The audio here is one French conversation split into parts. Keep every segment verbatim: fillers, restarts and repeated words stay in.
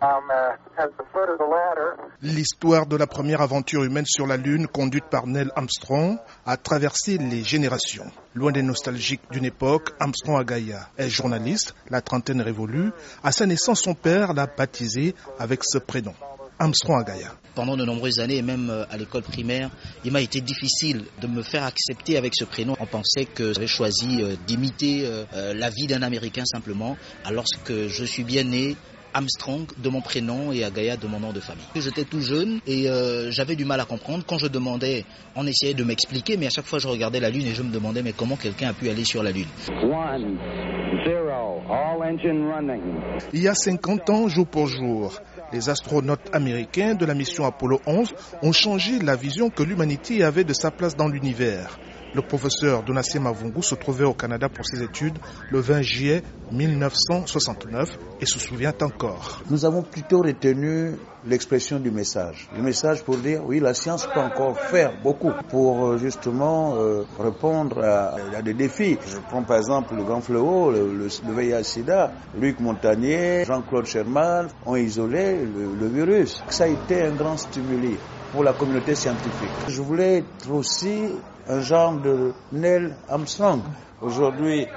L'histoire de la première aventure humaine sur la Lune conduite par Neil Armstrong a traversé les générations. Loin des nostalgiques d'une époque, Armstrong Agaya est journaliste, la trentaine révolue. À sa naissance, son père l'a baptisé avec ce prénom, Armstrong Agaya. Pendant de nombreuses années, et même à l'école primaire, il m'a été difficile de me faire accepter avec ce prénom. On pensait que j'avais choisi d'imiter la vie d'un Américain simplement, alors que je suis bien né Armstrong de mon prénom et Agaya de mon nom de famille. J'étais tout jeune et euh, j'avais du mal à comprendre. Quand je demandais, on essayait de m'expliquer, mais à chaque fois je regardais la Lune et je me demandais mais comment quelqu'un a pu aller sur la Lune. One, zero, all engine running. Il y a cinquante ans, jour pour jour, les astronautes américains de la mission Apollo onze ont changé la vision que l'humanité avait de sa place dans l'univers. Le professeur Donatien Mavungu se trouvait au Canada pour ses études le vingt juillet mille neuf cent soixante-neuf et se souvient encore. Nous avons plutôt retenu l'expression du message. Le message pour dire, oui, la science peut encore faire beaucoup pour justement euh, répondre à, à des défis. Je prends par exemple le grand fléau, le, le, le V I H sida. Luc Montagnier, Jean-Claude Sherman ont isolé le, le virus. Ça a été un grand stimuli pour la communauté scientifique. Je voulais être aussi un genre de Neil Armstrong. Aujourd'hui,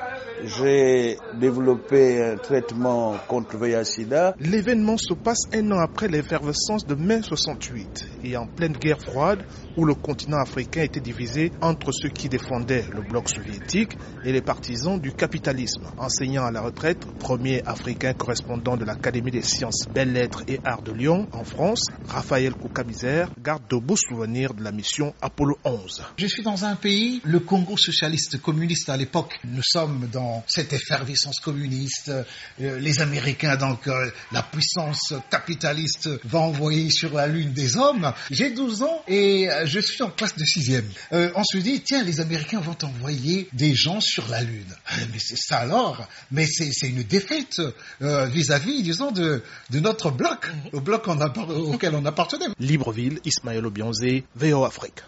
j'ai développé un traitement contre le V I H sida. L'événement se passe un an après l'effervescence de mai soixante-huit et en pleine guerre froide où le continent africain était divisé entre ceux qui défendaient le bloc soviétique et les partisans du capitalisme. Enseignant à la retraite, premier africain correspondant de l'Académie des sciences, belles-lettres et arts de Lyon en France, Raphaël Kouka-Misère garde de beaux souvenirs de la mission Apollo onze. Je suis dans un pays, le Congo socialiste communiste à l'époque. Nous sommes dans cette effervescence communiste. Euh, les Américains, donc euh, la puissance capitaliste va envoyer sur la Lune des hommes. J'ai douze ans et euh, je suis en classe de sixième. Euh, on se dit, tiens, les Américains vont envoyer des gens sur la Lune. Euh, mais c'est ça alors. Mais c'est, c'est une défaite euh, vis-à-vis, disons, de, de notre bloc, au bloc on a, auquel on appartenait. Libreville, Ismaël Obianzé, V O Afrique.